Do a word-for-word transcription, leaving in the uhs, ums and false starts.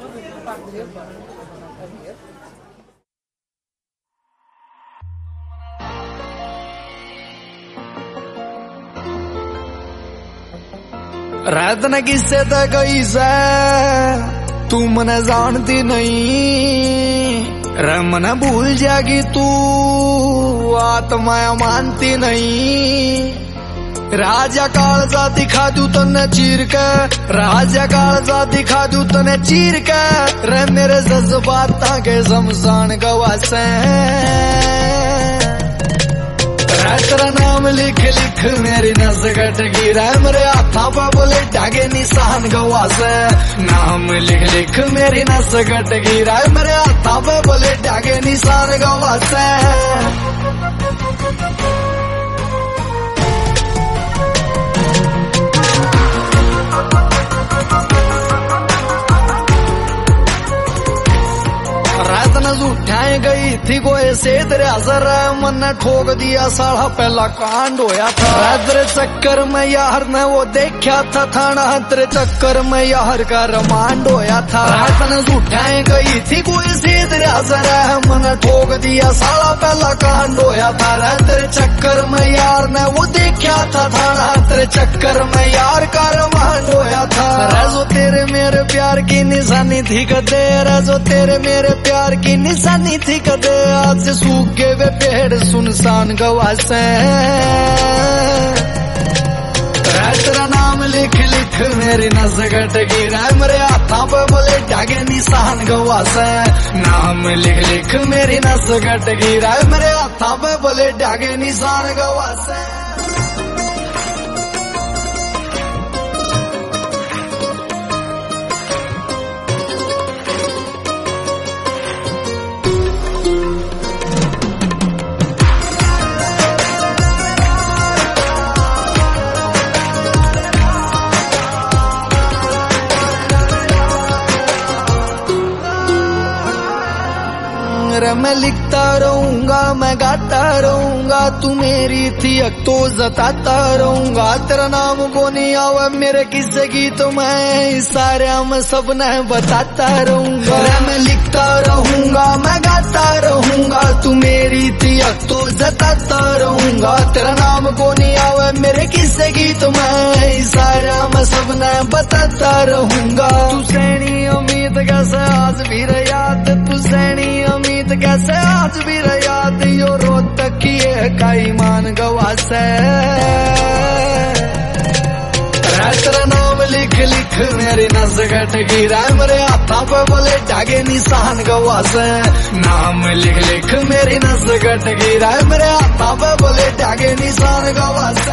रात न किससे तक कैसा तू मन जानती नहीं, रमन भूल जागी तू आत्मा मानती नहीं। राजा कालजा दिखा दू तने चीर के, राजा कालजा दिखा दू तने चीर के, रे मेरे जज्बात के शमशान गवासे। तेरा नाम लिख लिख मेरी नस कट गिरा, मेरे हाथा पर बोले धागे निशान गवासे। नाम लिख लिख मेरी नस कट गिरा, मेरे हाथा पर बोले धागे निशान गवासे। रात न उठाए गई थी कोई से तेरे असर, मन ने ठोक दिया साला पहला कांड होया था। तेरे चक्कर में यार ने वो देखा था थाना, तेरे चक्कर में यार का रमांड होया था। रात न उठाए गई थी कोई से तेरे असर, मन ने ठोक दिया साला पहला कांड होया था। तेरे चक्कर में यार ने वो देखा था थाना, तेरे चक्कर में यार का रमांड होया था। जो तेरे मेरे प्यार की निशानी थी कदे, जो तेरे मेरे प्यार की निशानी थी कदे, आज सूख गए वे पेड़ सुनसान गवासे। तेरा नाम लिख लिख मेरी नस कट गिरा, मेरे हाथा पे बोले धागे निशान गवासे। नाम लिख लिख मेरी नस कट गिरा, मेरे हाथा पे बोले धागे निशान गवासे। मैं लिखता रहूंगा, मैं गाता रहूंगा, तू मेरी थी अब तो जताता रहूंगा। तेरा नाम को नहीं आवे मेरे किस्से की तो मैं सारे में सबने बताता रहूंगा। मैं लिखता रहूंगा, मैं गाता रहूंगा, तू मेरी थी अब तो जताता रहूंगा। तेरा नाम को नहीं आवे मेरे किस्से की तो मैं सारे में सबने बताता रहूंगा। तू सैनी उम्मीद कैसे आज भी याद, तू सैनी उम्मीद कैसे आज भी याद, यो रोत की का ईमान गवासे। तेरा नाम लिख लिख मेरी नस कट गिरा, मेरे हाथा पे बोले धागे निशान गवासे। नाम लिख लिख मेरी नस कट गिरा, मेरे हाथा पे बोले धागे निशान गवासे।